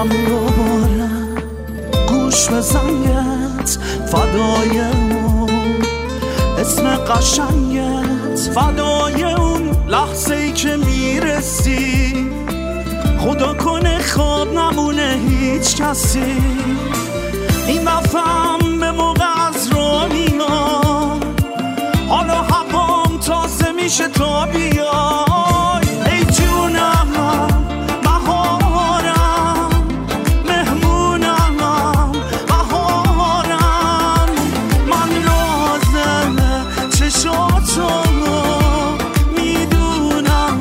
دلم رو بارم گوش به زنگت فدای اون اسم قشنگت فدای اون لحظه ای که میرسی خدا کنه خواب نمونه هیچ کسی این دفعم به موقع از راه میاد حالا هوام تازه میشه تا بیای ای جونم بهارم مهمونم بهارم من رازم چشاتو میدونم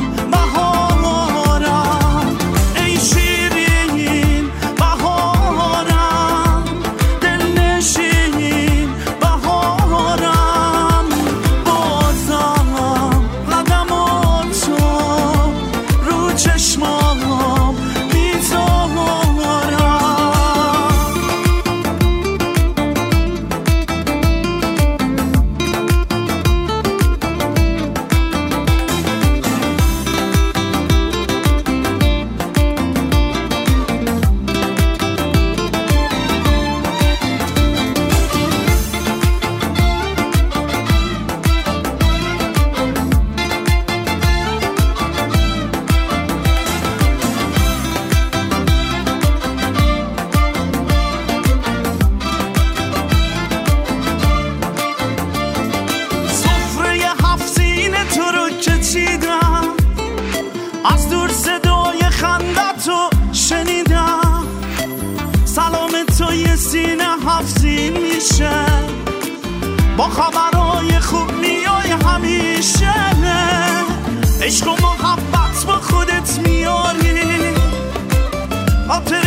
بهارم ای شیرین بهارم دلنشین بهارم بازم قدماتو رو چشمام میذارم از دور صدای خندتو شنیدم سلام تو یه سینه حفظین میشه با خبرهای خوب میای همیشه عشق و محبت با خودت میاری